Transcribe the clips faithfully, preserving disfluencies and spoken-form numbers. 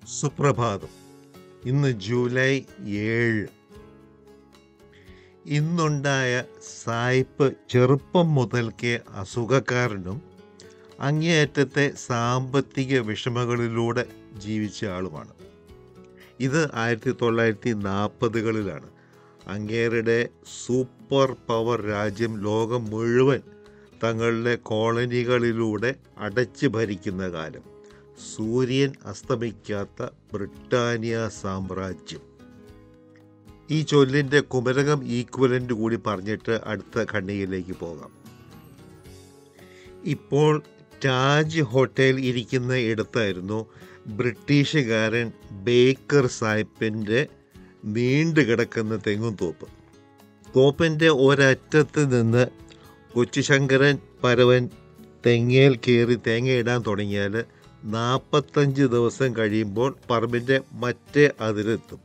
സുപ്രഭാതം. ഇന്ന് ജൂലൈ ഏഴ്. ഇന്നുണ്ടായ സായിപ്പ് ചെറുപ്പം മുതൽക്കേ അസുഖക്കാരനും അങ്ങേയറ്റത്തെ സാമ്പത്തിക വിഷമങ്ങളിലൂടെ ജീവിച്ച ആളുമാണ്. ഇത് ആയിരത്തി തൊള്ളായിരത്തി നാൽപ്പതുകളിലാണ്. അങ്ങേരുടെ സൂപ്പർ പവർ രാജ്യം ലോകം മുഴുവൻ തങ്ങളുടെ കോളനികളിലൂടെ അടച്ചു ഭരിക്കുന്ന കാലം. സൂര്യൻ അസ്തമിക്കാത്ത ബ്രിട്ടാനിയ സാമ്രാജ്യം. ഈ ചൊല്ലിൻ്റെ കുമരകം ഈക്വലൻ്റ് കൂടി പറഞ്ഞിട്ട് അടുത്ത ഖണ്ഡികയിലേക്ക് പോകാം. ഇപ്പോൾ താജ് ഹോട്ടൽ ഇരിക്കുന്ന ഇടത്തായിരുന്നു ബ്രിട്ടീഷുകാരൻ ബേക്കർ സാഹിബിൻ്റെ നീണ്ടു കിടക്കുന്ന തെങ്ങും തോപ്പ്. തോപ്പിൻ്റെ ഒരറ്റത്ത് നിന്ന് കൊച്ചുശങ്കരൻ പരവൻ തെങ്ങേൽ കയറി തേങ്ങയിടാൻ തുടങ്ങിയാൽ നാൽപ്പത്തഞ്ച് ദിവസം കഴിയുമ്പോൾ പറമ്പിൻ്റെ മറ്റേ അതിരെത്തും.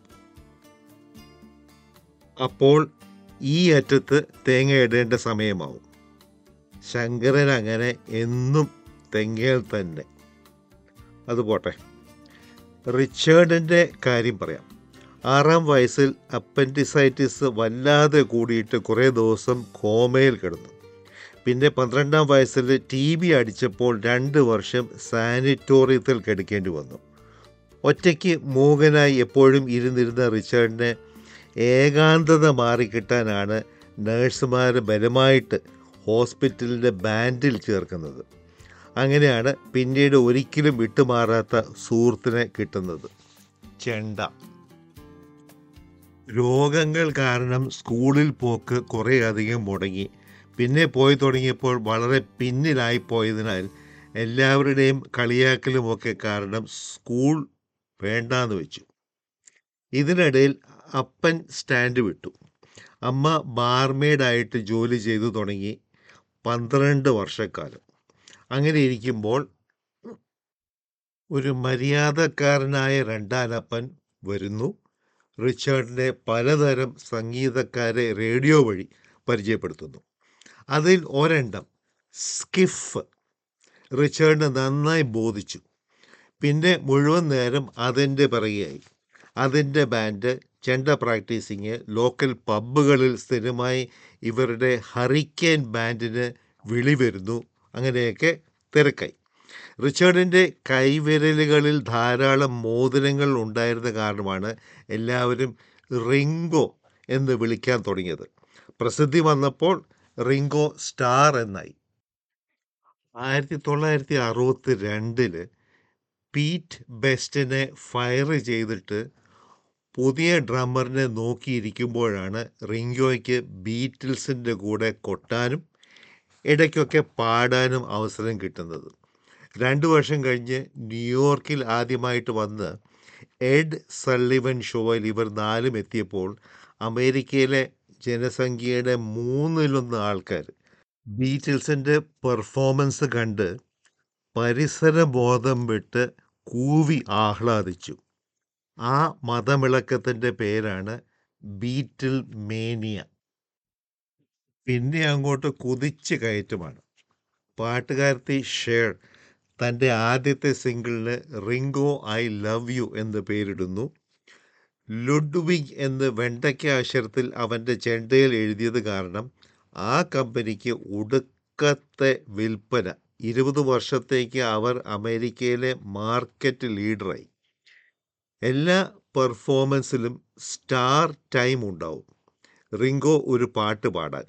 അപ്പോൾ ഈ അറ്റത്ത് തേങ്ങയിടേണ്ട സമയമാവും. ശങ്കരൻ അങ്ങനെ എന്നും തെങ്ങേൽ തന്നെ. അതുപോട്ടെ, റിച്ചേർഡിൻ്റെ കാര്യം പറയാം. ആറാം വയസ്സിൽ അപ്പൻഡിസൈറ്റിസ് വല്ലാതെ കൂടിയിട്ട് കുറേ ദിവസം കോമയിൽ കിടന്നു. പിന്നെ പന്ത്രണ്ടാം വയസ്സിൽ ടി ബി അടിച്ചപ്പോൾ രണ്ട് വർഷം സാനിറ്റോറിയത്തിൽ കിടക്കേണ്ടി വന്നു. ഒറ്റയ്ക്ക് മൂകനായി എപ്പോഴും ഇരുന്നിരുന്ന റിച്ചേർഡിനെ ഏകാന്തത മാറിക്കിട്ടാനാണ് നഴ്സുമാർ ബലമായിട്ട് ഹോസ്പിറ്റലിൻ്റെ ബാൻഡിൽ ചേർക്കുന്നത്. അങ്ങനെയാണ് പിന്നീട് ഒരിക്കലും വിട്ടുമാറാത്ത സുഹൃത്തിനെ കിട്ടുന്നത്, ചെണ്ട. രോഗങ്ങൾ കാരണം സ്കൂളിൽ പോക്ക് കുറേ അധികം മുടങ്ങി. പിന്നെ പോയി തുടങ്ങിയപ്പോൾ വളരെ പിന്നിലായിപ്പോയതിനാൽ എല്ലാവരുടെയും കളിയാക്കലുമൊക്കെ കാരണം സ്കൂൾ വേണ്ടാന്ന് വെച്ചു. ഇതിനിടയിൽ അപ്പൻ സ്റ്റാൻഡ് വിട്ടു. അമ്മ ബാർമെയ്ഡായിട്ട് ജോലി ചെയ്തു തുടങ്ങി പന്ത്രണ്ട് വർഷക്കാലം. അങ്ങനെ ഇരിക്കുമ്പോൾ ഒരു മര്യാദക്കാരനായ രണ്ടാനപ്പൻ വരുന്നു. റിച്ചേർഡിനെ പലതരം സംഗീതക്കാരെ റേഡിയോ വഴി പരിചയപ്പെടുത്തുന്നു. അതിൽ ഒരെണ്ണം സ്കിഫ് റിച്ചേർഡിനെ നന്നായി ബോധിച്ചു. പിന്നെ മുഴുവൻ നേരം അതിൻ്റെ പിറകെയായി. അതിൻ്റെ ബാൻഡ്, ചെണ്ട പ്രാക്ടീസിങ്, ലോക്കൽ പബ്ബുകളിൽ സ്ഥിരമായി ഇവരുടെ ഹറിക്കെയിൻ ബാൻഡിന് വിളി വരുന്നു. അങ്ങനെയൊക്കെ തിരക്കായി. റിച്ചേർഡിൻ്റെ കൈവിരലുകളിൽ ധാരാളം മോതിരങ്ങൾ ഉണ്ടായിരുന്ന കാരണമാണ് എല്ലാവരും റിംഗോ എന്ന് വിളിക്കാൻ തുടങ്ങിയത്. പ്രസിദ്ധി വന്നപ്പോൾ റിംഗോ സ്റ്റാർ എന്നായി. ആയിരത്തി തൊള്ളായിരത്തി അറുപത്തി രണ്ടില് പീറ്റ് ബെസ്റ്റിനെ ഫയർ ചെയ്തിട്ട് പുതിയ ഡ്രമ്മറിനെ നോക്കിയിരിക്കുമ്പോഴാണ് റിംഗോയ്ക്ക് ബീറ്റിൽസിൻ്റെ കൂടെ കൊട്ടാനും ഇടയ്ക്കൊക്കെ പാടാനും അവസരം കിട്ടുന്നത്. രണ്ടു വർഷം കഴിഞ്ഞ് ന്യൂയോർക്കിൽ ആദ്യമായിട്ട് വന്ന് എഡ് സള്ളിവൻ ഷോയിൽ ഇവർ നാലും എത്തിയപ്പോൾ അമേരിക്കയിലെ ജനസംഖ്യയുടെ മൂന്നിലൊന്ന് ആൾക്കാർ ബീറ്റിൽസിൻ്റെ പെർഫോമൻസ് കണ്ട് പരിസരബോധം വിട്ട് കൂവി ആഹ്ലാദിച്ചു. ആ മതമിളക്കത്തിൻ്റെ പേരാണ് ബീറ്റിൽ മേനിയ. പിന്നെ അങ്ങോട്ട് കുതിച്ച് കയറ്റമാണ്. പാട്ടുകാരത്തി ഷേർ തൻ്റെ ആദ്യത്തെ സിംഗിളിന് റിംഗോ ഐ ലവ് യു എന്ന് പേരിടുന്നു. ലുഡ്വിഗ് എന്ന് വെണ്ടയ്ക്ക അക്ഷരത്തിൽ അവൻ്റെ ചെണ്ടയിൽ എഴുതിയത് കാരണം ആ കമ്പനിക്ക് ഒടുക്കത്തെ വിൽപ്പന. ഇരുപത് വർഷത്തേക്ക് അവർ അമേരിക്കയിലെ മാർക്കറ്റ് ലീഡറായി. എല്ലാ പെർഫോമൻസിലും സ്റ്റാർ ടൈം ഉണ്ടാവും റിംഗോ ഒരു പാട്ട് പാടാൻ.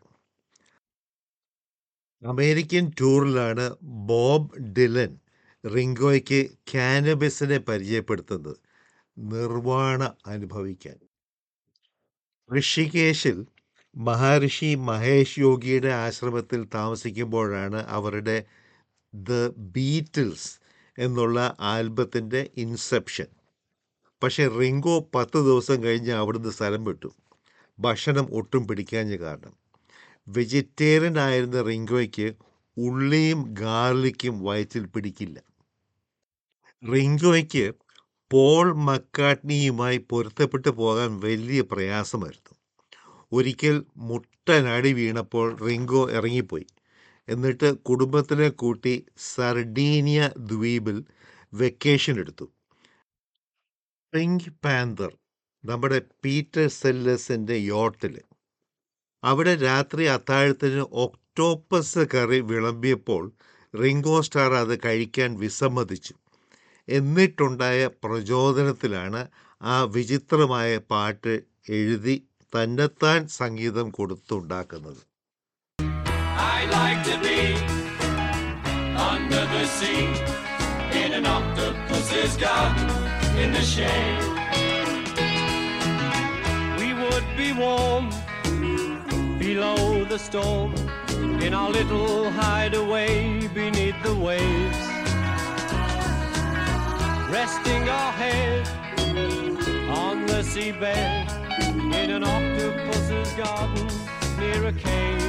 അമേരിക്കൻ ടൂറിലാണ് ബോബ് ഡിലൻ റിംഗോയ്ക്ക് കാനബിസിനെ പരിചയപ്പെടുത്തുന്നത്, നിർവാണ അനുഭവിക്കാൻ. ഋഷികേശിൽ മഹർഷി മഹേഷ് യോഗിയുടെ ആശ്രമത്തിൽ താമസിക്കുമ്പോഴാണ് അവരുടെ ദ ബീറ്റിൽസ് എന്നുള്ള ആൽബത്തിൻ്റെ ഇൻസെപ്ഷൻ. പക്ഷേ റിംഗോ പത്ത് ദിവസം കഴിഞ്ഞ് അവിടുന്ന് സ്ഥലം വിട്ടു. ഭക്ഷണം ഒട്ടും പിടിക്കാഞ്ഞ കാരണം. വെജിറ്റേറിയൻ ആയിരുന്ന റിംഗോയ്ക്ക് ഉള്ളിയും ഗാർലിക്കും വയറ്റിൽ പിടിക്കില്ല. റിംഗോയ്ക്ക് പോൾ മക്കാട്നിയുമായി പൊരുത്തപ്പെട്ടു പോകാൻ വലിയ പ്രയാസമായിരുന്നു. ഒരിക്കൽ മുട്ടനടി വീണപ്പോൾ റിംഗോ ഇറങ്ങിപ്പോയി. എന്നിട്ട് കുടുംബത്തിനെ കൂട്ടി സർഡീനിയ ദ്വീപിൽ വെക്കേഷൻ എടുത്തു. പിങ്ക് പാന്തർ നമ്മുടെ പീറ്റർ സെല്ലസിൻ്റെ യോട്ടിൽ അവിടെ രാത്രി അത്താഴത്തിന് ഒക്ടോപ്പസ് കറി വിളമ്പിയപ്പോൾ റിംഗോ സ്റ്റാർ അത് കഴിക്കാൻ വിസമ്മതിച്ചു. എന്നിട്ടുണ്ടായ പ്രചോദനത്തിലാണ് ആ വിചിത്രമായ പാട്ട് എഴുതി തന്നെത്താൻ സംഗീതം കൊടുത്തുണ്ടാക്കുന്നത്. I like to be under the sea in an octopus's garden in the shade. We would be warm below the storm in our little hideaway beneath the waves, resting our head on the seabed in an octopus's garden near a cave.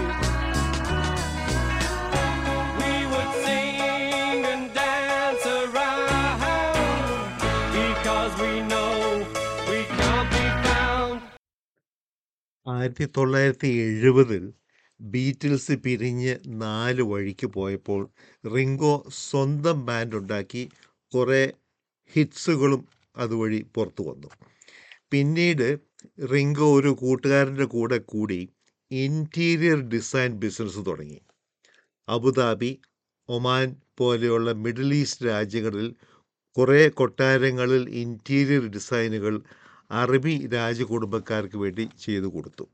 We would sing and dance around because we know we can't be found. ആയിരത്തി തൊള്ളായിരത്തി എഴുപതിൽ Beatles പിരിഞ്ഞ് നാല് വഴിക്ക് പോയപ്പോൾ Ringo സ്വന്തം band ഉണ്ടാക്കി കുറേ ഹിറ്റ്സുകളും അതുവഴി പുറത്തു വന്നു. പിന്നീട് റിംഗോ ഒരു കൂട്ടുകാരൻ്റെ കൂടെ കൂടി ഇൻറ്റീരിയർ ഡിസൈൻ ബിസിനസ് തുടങ്ങി. അബുദാബി, ഒമാൻ പോലെയുള്ള മിഡിൽ ഈസ്റ്റ് രാജ്യങ്ങളിൽ കുറേ കൊട്ടാരങ്ങളിൽ ഇൻറ്റീരിയർ ഡിസൈനുകൾ അറബി രാജകുടുംബക്കാർക്ക് വേണ്ടി ചെയ്തു കൊടുത്തു.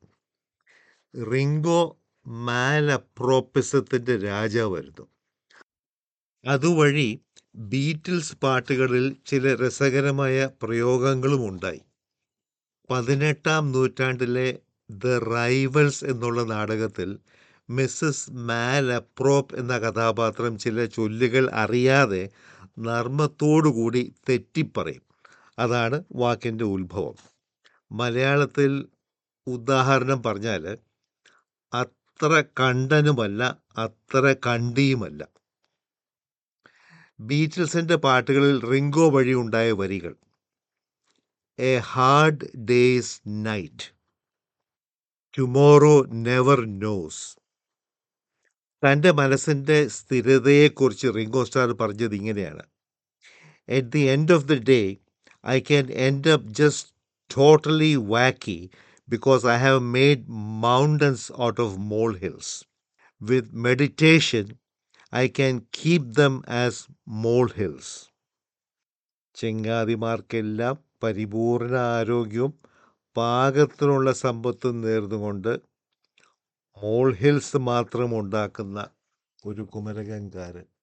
റിംഗോ മാലപ്രോപ്പിസത്തിൻ്റെ രാജാവായിരുന്നു. അതുവഴി ബീറ്റിൽസ് പാട്ടുകളിൽ ചില രസകരമായ പ്രയോഗങ്ങളും ഉണ്ടായി. പതിനെട്ടാം നൂറ്റാണ്ടിലെ ദ റൈവൽസ് എന്നുള്ള നാടകത്തിൽ മിസ്സസ് മാലപ്രോപ്പ് എന്ന കഥാപാത്രം ചില ചൊല്ലുകൾ അറിയാതെ നർമ്മത്തോടുകൂടി തെറ്റിപ്പറയും. അതാണ് വാക്കിൻ്റെ ഉത്ഭവം. മലയാളത്തിൽ ഉദാഹരണം പറഞ്ഞാൽ അത്ര കണ്ടനുമല്ല അത്ര കണ്ടിയുമല്ല. ബീറ്റിൽസിൻ്റെ പാട്ടുകളിൽ റിംഗോ വഴി ഉണ്ടായ വരികൾ: a hard day's night, tomorrow never knows. തൻ്റെ മനസ്സിൻ്റെ സ്ഥിരതയെക്കുറിച്ച് റിംഗോ സ്റ്റാർ പറഞ്ഞത് ഇങ്ങനെയാണ്: at the end of the day I can end up just totally wacky because I have made mountains out of molehills. With meditation, I can keep them as molehills. ചെങ്ങാതിമാർക്കെല്ലാം പരിപൂർണ ആരോഗ്യവും പാകത്തിനുള്ള സമ്പത്തും നേർന്നുകൊണ്ട് മോൾ hills മാത്രം ഉണ്ടാക്കുന്ന ഒരു കുമരകംകാരൻ.